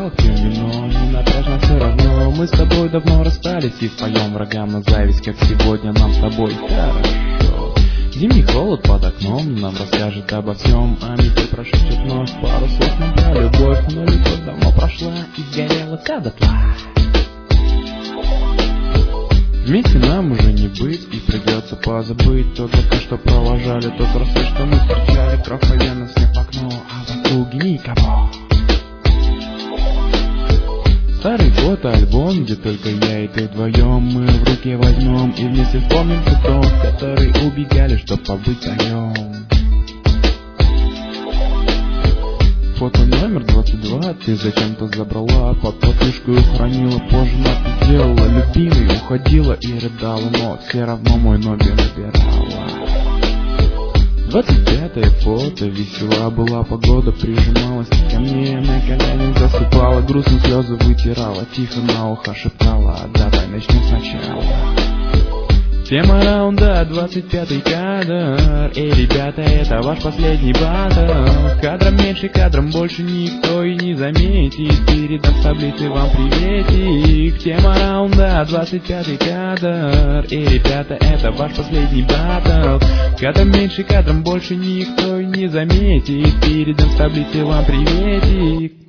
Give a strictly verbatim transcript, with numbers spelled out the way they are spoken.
вино, пьем вино, не напряжно все равно. Мы с тобой давно расстались и впоем врагам на зависть, как сегодня нам с тобой хорошо. Зимний холод под окном нам расскажет обо всем, а метель прошепчет вновь пару слов нам про любовь. Но любовь давно прошла и сгорела вся дотла. Вместе нам уже не быть, и придется позабыть то только что провожали, тот рассвет, что мы встречали. Кровь по венам, снег в окно, а в округе никого. Старый год, альбом, где только я и ты вдвоем. Мы в руки возьмем и вместе вспомним цветов, которые убегали, чтоб побыть вдвоем. Фото номер двадцать два ты зачем-то забрала, под подушку хранила, позже надпись сделала. Любимый уходила и рыдала, но все равно мой номер набирала. Двадцать пятое фото, весела была погода, прижималась ко мне, на коленях засыпала, грустно слезы вытирала, тихо на ухо шептала: давай начнем сначала. Тема раунда, двадцать пятый кадр. Эй, ребята, это ваш последний батл. Кадром меньше, кадром больше никто и не заметит. Передам с таблицы вам приветик. Тема раунда, двадцать пятый кадр. Эй, ребята, это ваш последний батл. Кадром меньше, кадром больше никто и не заметит. Передам с таблицы вам приветик.